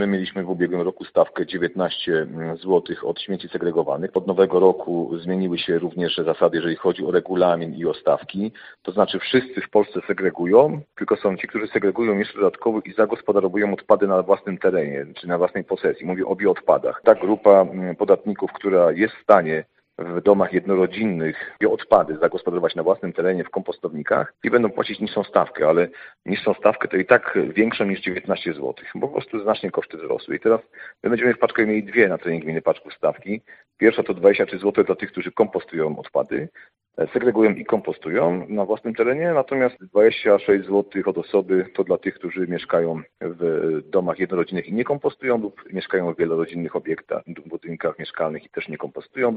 My mieliśmy w ubiegłym roku stawkę 19 zł od śmieci segregowanych. Od nowego roku zmieniły się również zasady, jeżeli chodzi o regulamin i o stawki. To znaczy wszyscy w Polsce segregują, tylko są ci, którzy segregują jeszcze dodatkowo i zagospodarowują odpady na własnym terenie, czy na własnej posesji. Mówię o bioodpadach. Ta grupa podatników, która jest w stanie w domach jednorodzinnych bioodpady zagospodarować na własnym terenie w kompostownikach i będą płacić niższą stawkę, ale niższą stawkę to i tak większą niż 19 zł, bo po prostu znacznie koszty wzrosły. I teraz my będziemy w Paczkowie mieli dwie na terenie gminy Paczków stawki. Pierwsza to 23 zł dla tych, którzy kompostują odpady, segregują i kompostują na własnym terenie, natomiast 26 zł od osoby to dla tych, którzy mieszkają w domach jednorodzinnych i nie kompostują lub mieszkają w wielorodzinnych obiektach, budynkach mieszkalnych i też nie kompostują.